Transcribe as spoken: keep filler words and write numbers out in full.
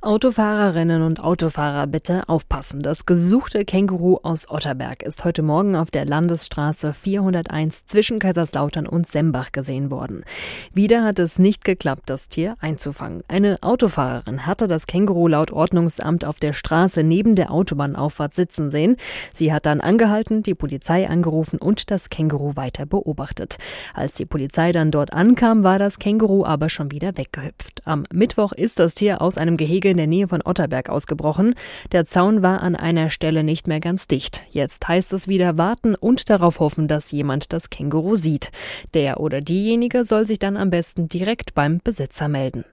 Autofahrerinnen und Autofahrer, bitte aufpassen. Das gesuchte Känguru aus Otterberg ist heute Morgen auf der Landesstraße vierhunderteins zwischen Kaiserslautern und Sembach gesehen worden. Wieder hat es nicht geklappt, das Tier einzufangen. Eine Autofahrerin hatte das Känguru laut Ordnungsamt auf der Straße neben der Autobahnauffahrt sitzen sehen. Sie hat dann angehalten, die Polizei angerufen und das Känguru weiter beobachtet. Als die Polizei dann dort ankam, war das Känguru aber schon wieder weggehüpft. Am Mittwoch ist das Tier aus einem Gehege in der Nähe von Otterberg ausgebrochen. Der Zaun war an einer Stelle nicht mehr ganz dicht. Jetzt heißt es wieder warten und darauf hoffen, dass jemand das Känguru sieht. Der oder diejenige soll sich dann am besten direkt beim Besitzer melden.